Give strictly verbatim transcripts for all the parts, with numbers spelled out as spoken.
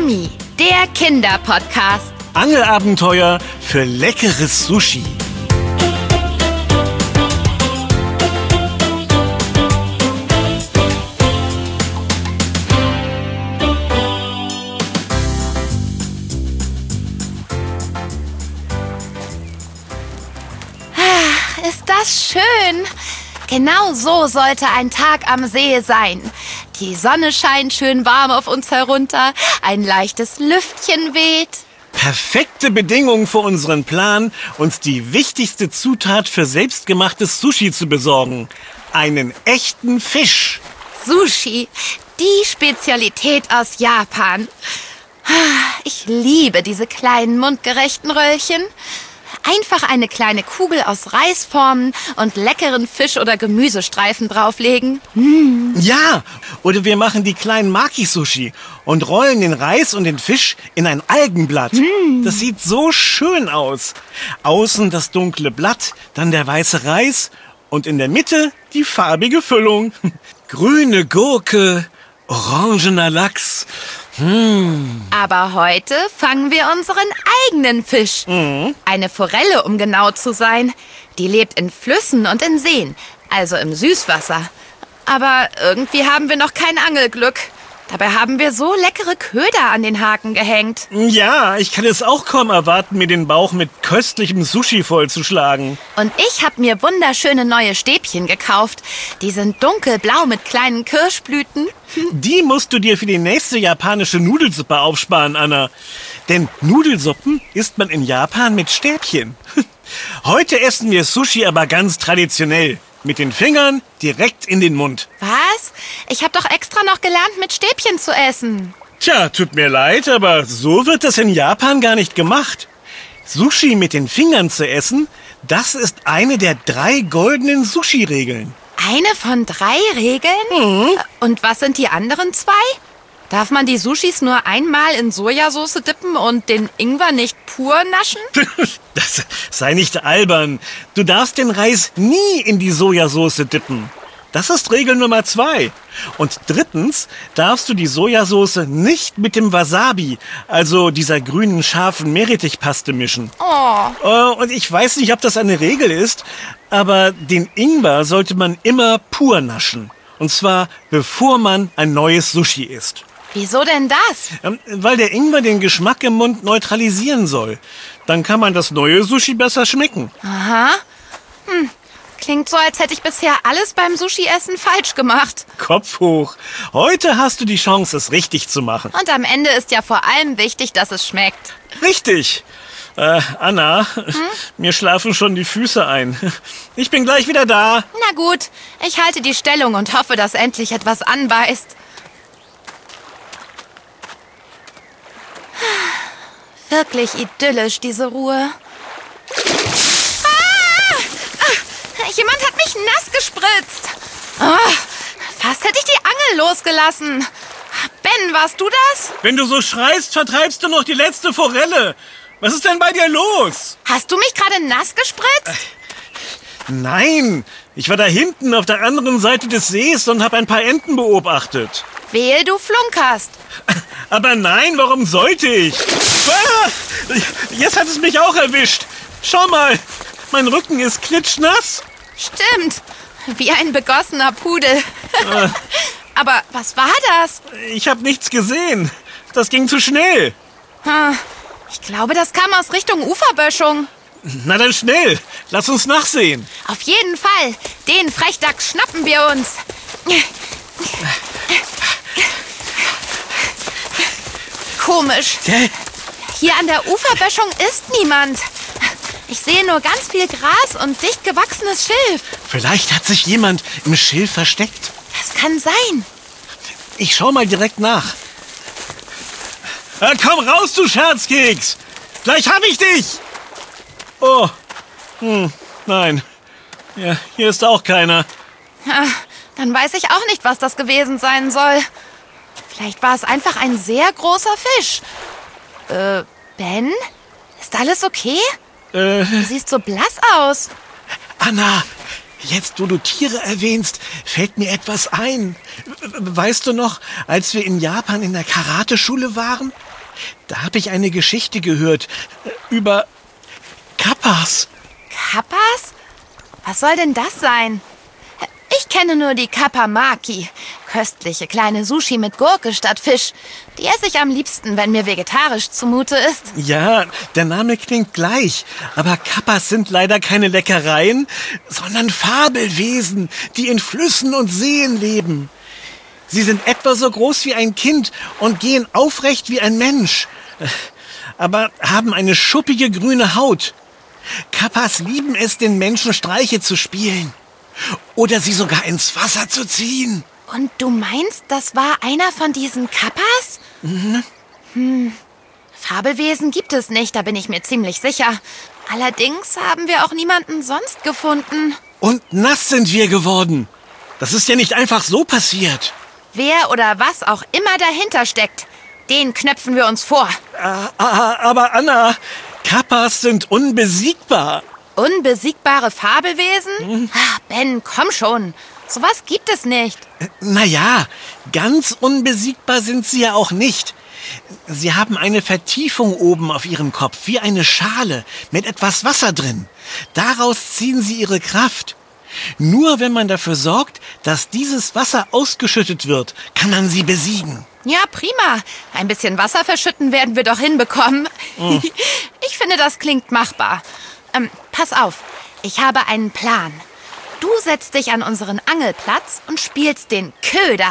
Nami, der Kinderpodcast. Angelabenteuer für leckeres Sushi. Ach, ist das schön. Genau so sollte ein Tag am See sein. Die Sonne scheint schön warm auf uns herunter, ein leichtes Lüftchen weht. Perfekte Bedingungen für unseren Plan, uns die wichtigste Zutat für selbstgemachtes Sushi zu besorgen. Einen echten Fisch. Sushi, die Spezialität aus Japan. Ich liebe diese kleinen mundgerechten Röllchen. Einfach eine kleine Kugel aus Reis formen und leckeren Fisch- oder Gemüsestreifen drauflegen. Mm. Ja, oder wir machen die kleinen Maki-Sushi und rollen den Reis und den Fisch in ein Algenblatt. Mm. Das sieht so schön aus. Außen das dunkle Blatt, dann der weiße Reis und in der Mitte die farbige Füllung. Grüne Gurke, orangener Lachs. Hm. Aber heute fangen wir unseren eigenen Fisch. Mhm. Eine Forelle, um genau zu sein. Die lebt in Flüssen und in Seen, also im Süßwasser. Aber irgendwie haben wir noch kein Angelglück. Dabei haben wir so leckere Köder an den Haken gehängt. Ja, ich kann es auch kaum erwarten, mir den Bauch mit köstlichem Sushi vollzuschlagen. Und ich habe mir wunderschöne neue Stäbchen gekauft. Die sind dunkelblau mit kleinen Kirschblüten. Die musst du dir für die nächste japanische Nudelsuppe aufsparen, Anna. Denn Nudelsuppen isst man in Japan mit Stäbchen. Heute essen wir Sushi aber ganz traditionell. Mit den Fingern direkt in den Mund. Was? Ich habe doch extra noch gelernt, mit Stäbchen zu essen. Tja, tut mir leid, aber so wird das in Japan gar nicht gemacht. Sushi mit den Fingern zu essen, das ist eine der drei goldenen Sushi-Regeln. Eine von drei Regeln? Mhm. Und was sind die anderen zwei? Darf man die Sushis nur einmal in Sojasauce dippen und den Ingwer nicht pur naschen? Das sei nicht albern. Du darfst den Reis nie in die Sojasauce dippen. Das ist Regel Nummer zwei. Und drittens darfst du die Sojasauce nicht mit dem Wasabi, also dieser grünen, scharfen Meerrettichpaste mischen. Oh. Und ich weiß nicht, ob das eine Regel ist, aber den Ingwer sollte man immer pur naschen. Und zwar, bevor man ein neues Sushi isst. Wieso denn das? Ähm, weil der Ingwer den Geschmack im Mund neutralisieren soll. Dann kann man das neue Sushi besser schmecken. Aha. Hm. Klingt so, als hätte ich bisher alles beim Sushi-Essen falsch gemacht. Kopf hoch. Heute hast du die Chance, es richtig zu machen. Und am Ende ist ja vor allem wichtig, dass es schmeckt. Richtig. Äh, Anna, hm? Mir schlafen schon die Füße ein. Ich bin gleich wieder da. Na gut, ich halte die Stellung und hoffe, dass endlich etwas anbeißt. Wirklich idyllisch, diese Ruhe. Ah! Ah! Jemand hat mich nass gespritzt. Oh, fast hätte ich die Angel losgelassen. Ben, warst du das? Wenn du so schreist, vertreibst du noch die letzte Forelle. Was ist denn bei dir los? Hast du mich gerade nass gespritzt? Äh, nein, ich war da hinten auf der anderen Seite des Sees und habe ein paar Enten beobachtet. Wehe, du flunkerst. Aber nein, warum sollte ich? Ah, jetzt hat es mich auch erwischt. Schau mal, mein Rücken ist klitschnass. Stimmt, wie ein begossener Pudel. Äh. Aber was war das? Ich habe nichts gesehen. Das ging zu schnell. Ich glaube, das kam aus Richtung Uferböschung. Na dann schnell, lass uns nachsehen. Auf jeden Fall, den Frechdachs schnappen wir uns. Komisch. Hier an der Uferböschung ist niemand. Ich sehe nur ganz viel Gras und dicht gewachsenes Schilf. Vielleicht hat sich jemand im Schilf versteckt. Das kann sein. Ich schau mal direkt nach. Äh, komm raus, du Scherzkeks! Gleich hab ich dich! Oh, hm, nein. Ja, hier ist auch keiner. Ja, dann weiß ich auch nicht, was das gewesen sein soll. Vielleicht war es einfach ein sehr großer Fisch. Äh, Ben? Ist alles okay? Äh. Du siehst so blass aus. Anna, jetzt wo du Tiere erwähnst, fällt mir etwas ein. Weißt du noch, als wir in Japan in der Karateschule waren? Da habe ich eine Geschichte gehört über Kappas. Kappas? Was soll denn das sein? Ich kenne nur die Kappa Maki. Köstliche kleine Sushi mit Gurke statt Fisch. Die esse ich am liebsten, wenn mir vegetarisch zumute ist. Ja, der Name klingt gleich. Aber Kappas sind leider keine Leckereien, sondern Fabelwesen, die in Flüssen und Seen leben. Sie sind etwa so groß wie ein Kind und gehen aufrecht wie ein Mensch. Aber haben eine schuppige grüne Haut. Kappas lieben es, den Menschen Streiche zu spielen. Oder sie sogar ins Wasser zu ziehen. Und du meinst, das war einer von diesen Kappas? Mhm. Hm. Fabelwesen gibt es nicht, da bin ich mir ziemlich sicher. Allerdings haben wir auch niemanden sonst gefunden. Und nass sind wir geworden. Das ist ja nicht einfach so passiert. Wer oder was auch immer dahinter steckt, den knöpfen wir uns vor. Ah, aber Anna, Kappas sind unbesiegbar. Unbesiegbare Fabelwesen? Mhm. Ach, Ben, komm schon. Sowas gibt es nicht. Naja, ganz unbesiegbar sind sie ja auch nicht. Sie haben eine Vertiefung oben auf ihrem Kopf, wie eine Schale mit etwas Wasser drin. Daraus ziehen sie ihre Kraft. Nur wenn man dafür sorgt, dass dieses Wasser ausgeschüttet wird, kann man sie besiegen. Ja, prima. Ein bisschen Wasser verschütten werden wir doch hinbekommen. Mhm. Ich finde, das klingt machbar. Ähm, pass auf, ich habe einen Plan. Du setzt dich an unseren Angelplatz und spielst den Köder.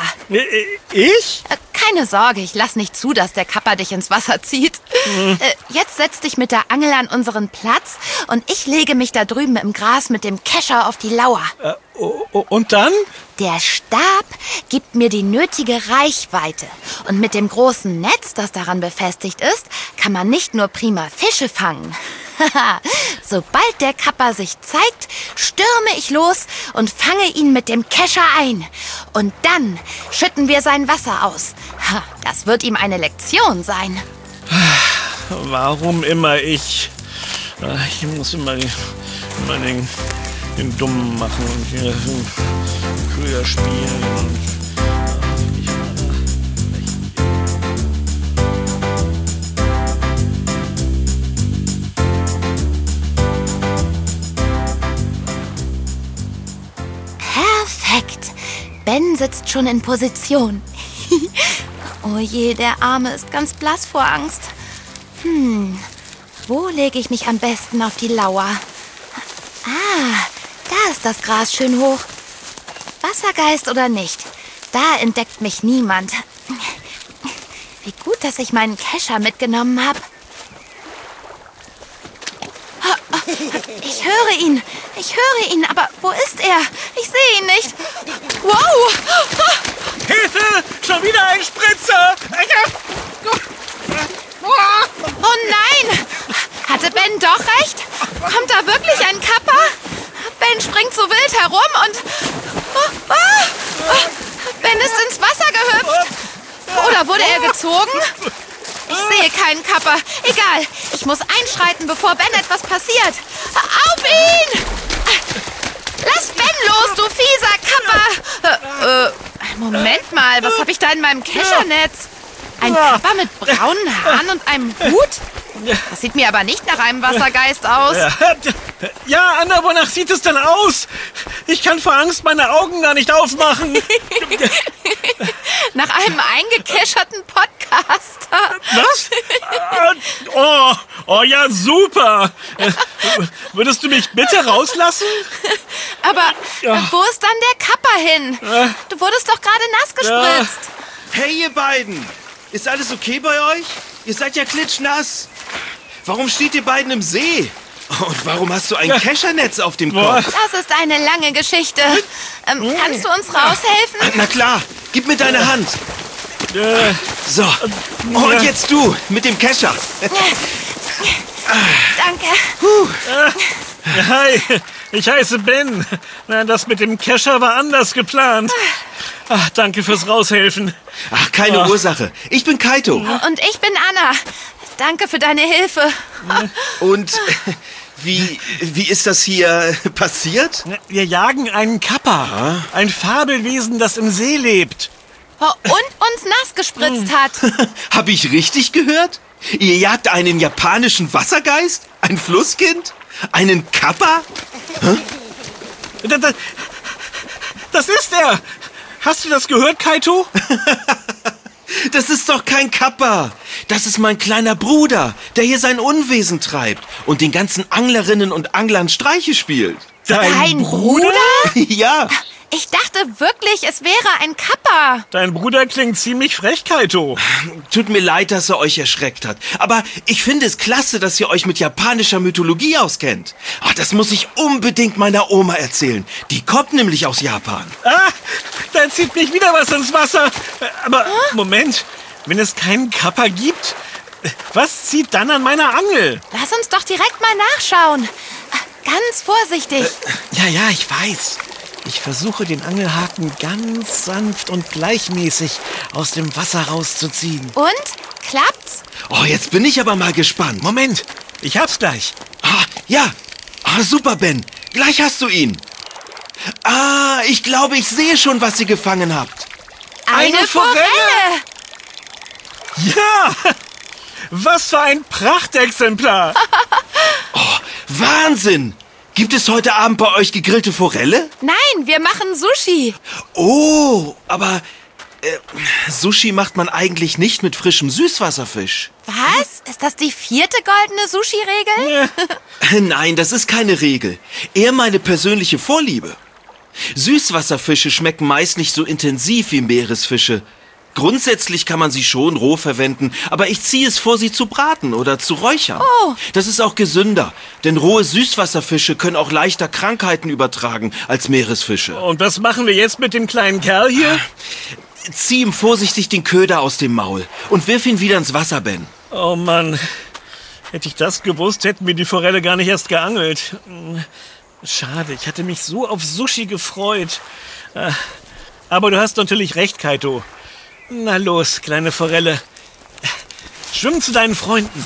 Ich? Äh, keine Sorge, ich lass nicht zu, dass der Kappa dich ins Wasser zieht. Mhm. Äh, jetzt setz dich mit der Angel an unseren Platz und ich lege mich da drüben im Gras mit dem Kescher auf die Lauer. Äh, und dann? Der Stab gibt mir die nötige Reichweite. Und mit dem großen Netz, das daran befestigt ist, kann man nicht nur prima Fische fangen. Sobald der Kappa sich zeigt, stürme ich los und fange ihn mit dem Kescher ein. Und dann schütten wir sein Wasser aus. Das wird ihm eine Lektion sein. Warum immer ich? Ich muss immer, immer den, den Dummen machen und hier Köder spielen. Perfekt. Ben sitzt schon in Position. Oh je, der Arme ist ganz blass vor Angst. Hm, wo lege ich mich am besten auf die Lauer? Ah, da ist das Gras schön hoch. Wassergeist oder nicht, da entdeckt mich niemand. Wie gut, dass ich meinen Kescher mitgenommen habe. Ich höre ihn. Ich höre ihn, aber wo ist er? Ich sehe ihn nicht. Wow! Hilfe! Schon wieder ein Spritzer! Oh nein! Hatte Ben doch recht? Kommt da wirklich ein Kappa? Ben springt so wild herum und... Oh, oh, Ben ist ins Wasser gehüpft. Oder wurde er gezogen? Ich sehe keinen Kappa. Egal, ich muss einschreiten, bevor Ben etwas passiert. Auf ihn! Lass Ben los, du fieser Kappa! Äh, äh, Moment mal, was habe ich da in meinem Keschernetz? Ein Kappa mit braunen Haaren und einem Hut? Das sieht mir aber nicht nach einem Wassergeist aus. Ja, Anna, wonach sieht es denn aus? Ich kann vor Angst meine Augen gar nicht aufmachen. Nach einem eingekescherten Podcaster. Was? Oh, oh ja, super. Würdest du mich bitte rauslassen? Aber ja. Wo ist dann der Kappa hin? Du wurdest doch gerade nass gespritzt. Hey, ihr beiden. Ist alles okay bei euch? Ihr seid ja klitschnass. Warum steht ihr beiden im See? Und warum hast du ein ja. Keschernetz auf dem Kopf? Das ist eine lange Geschichte. Ähm, kannst du uns raushelfen? Na klar, gib mir deine Hand. So, und jetzt du mit dem Kescher. Danke. Puh. Hi, ich heiße Ben. Das mit dem Kescher war anders geplant. Ach, danke fürs Raushelfen. Ach, keine oh. Ursache. Ich bin Kaito. Und ich bin Anna. Danke für deine Hilfe. Und wie, wie ist das hier passiert? Wir jagen einen Kappa. Ein Fabelwesen, das im See lebt. und uns nass gespritzt hat. Hab ich richtig gehört? Ihr jagt einen japanischen Wassergeist? Ein Flusskind? Einen Kappa? Das, das ist er! Hast du das gehört, Kaito? Das ist doch kein Kappa. Das ist mein kleiner Bruder, der hier sein Unwesen treibt und den ganzen Anglerinnen und Anglern Streiche spielt. Dein, Dein Bruder? Ja. Ich dachte wirklich, es wäre ein Kappa. Dein Bruder klingt ziemlich frech, Kaito. Tut mir leid, dass er euch erschreckt hat. Aber ich finde es klasse, dass ihr euch mit japanischer Mythologie auskennt. Ach, das muss ich unbedingt meiner Oma erzählen. Die kommt nämlich aus Japan. Ah, da zieht mich wieder was ins Wasser. Aber Moment, wenn es keinen Kappa gibt, was zieht dann an meiner Angel? Lass uns doch direkt mal nachschauen. Ganz vorsichtig. Ja, ja, ich weiß. Ich versuche, den Angelhaken ganz sanft und gleichmäßig aus dem Wasser rauszuziehen. Und? Klappt's? Oh, jetzt bin ich aber mal gespannt. Moment, ich hab's gleich. Ah, ja. Ah, super, Ben. Gleich hast du ihn. Ah, ich glaube, ich sehe schon, was ihr gefangen habt. Eine, Eine Forelle. Forelle. Ja, was für ein Prachtexemplar. Oh, Wahnsinn. Gibt es heute Abend bei euch gegrillte Forelle? Nein, wir machen Sushi. Oh, aber äh, Sushi macht man eigentlich nicht mit frischem Süßwasserfisch. Was? Ist das die vierte goldene Sushi-Regel? Nein, das ist keine Regel. Eher meine persönliche Vorliebe. Süßwasserfische schmecken meist nicht so intensiv wie Meeresfische. Grundsätzlich kann man sie schon roh verwenden, aber ich ziehe es vor, sie zu braten oder zu räuchern. Oh. Das ist auch gesünder, denn rohe Süßwasserfische können auch leichter Krankheiten übertragen als Meeresfische. Und was machen wir jetzt mit dem kleinen Kerl hier? Zieh ihm vorsichtig den Köder aus dem Maul und wirf ihn wieder ins Wasser, Ben. Oh Mann, hätte ich das gewusst, hätten wir die Forelle gar nicht erst geangelt. Schade, ich hatte mich so auf Sushi gefreut. Aber du hast natürlich recht, Kaito. Na los, kleine Forelle. Schwimm zu deinen Freunden.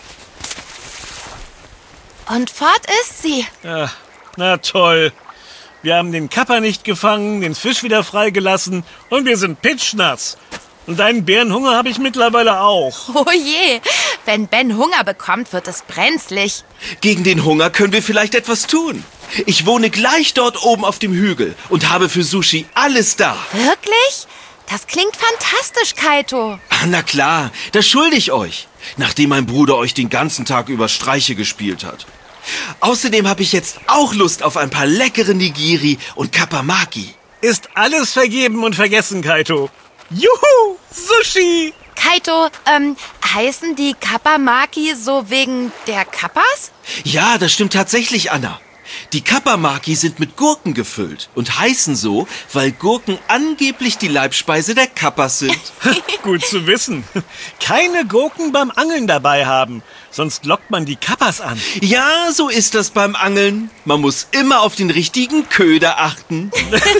Und fort ist sie. Ja, na toll. Wir haben den Kappa nicht gefangen, den Fisch wieder freigelassen und wir sind pitschnass. Und einen Bärenhunger habe ich mittlerweile auch. Oh je, wenn Ben Hunger bekommt, wird es brenzlig. Gegen den Hunger können wir vielleicht etwas tun. Ich wohne gleich dort oben auf dem Hügel und habe für Sushi alles da. Wirklich? Das klingt fantastisch, Kaito. Ah, na klar, das schulde ich euch, nachdem mein Bruder euch den ganzen Tag über Streiche gespielt hat. Außerdem habe ich jetzt auch Lust auf ein paar leckere Nigiri und Kappamaki. Ist alles vergeben und vergessen, Kaito. Juhu, Sushi! Kaito, ähm, heißen die Kappamaki so wegen der Kappas? Ja, das stimmt tatsächlich, Anna. Die Kappamaki sind mit Gurken gefüllt und heißen so, weil Gurken angeblich die Leibspeise der Kappas sind. Gut zu wissen. Keine Gurken beim Angeln dabei haben, sonst lockt man die Kappas an. Ja, so ist das beim Angeln. Man muss immer auf den richtigen Köder achten.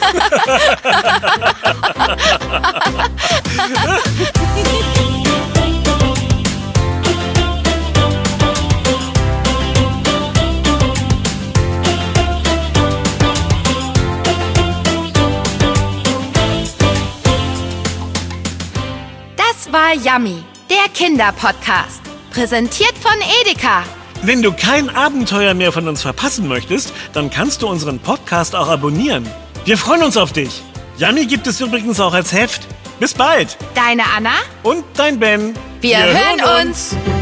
Das war Yummy, der Kinderpodcast. Präsentiert von Edeka. Wenn du kein Abenteuer mehr von uns verpassen möchtest, dann kannst du unseren Podcast auch abonnieren. Wir freuen uns auf dich. Yummy gibt es übrigens auch als Heft. Bis bald. Deine Anna? Und dein Ben. Wir, Wir hören uns. uns.